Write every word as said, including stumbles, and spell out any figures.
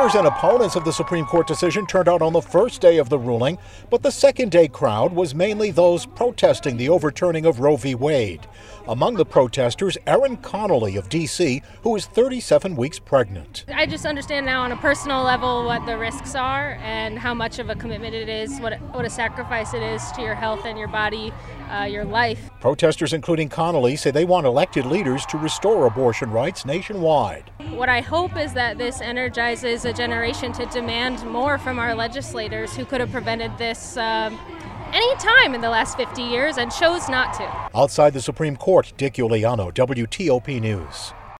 Supporters and opponents of the Supreme Court decision turned out on the first day of the ruling, but the second day crowd was mainly those protesting the overturning of Roe v. Wade. Among the protesters, Erin Connolly of D C, who is thirty-seven weeks pregnant. I just understand now on a personal level what the risks are and how much of a commitment it is, what, what a sacrifice it is to your health and your body, uh, your life. Protesters, including Connolly, say they want elected leaders to restore abortion rights nationwide. What I hope is that this energizes a generation to demand more from our legislators who could have prevented this um, any time in the last fifty years and chose not to. Outside the Supreme Court, Dick Uliano, W T O P News.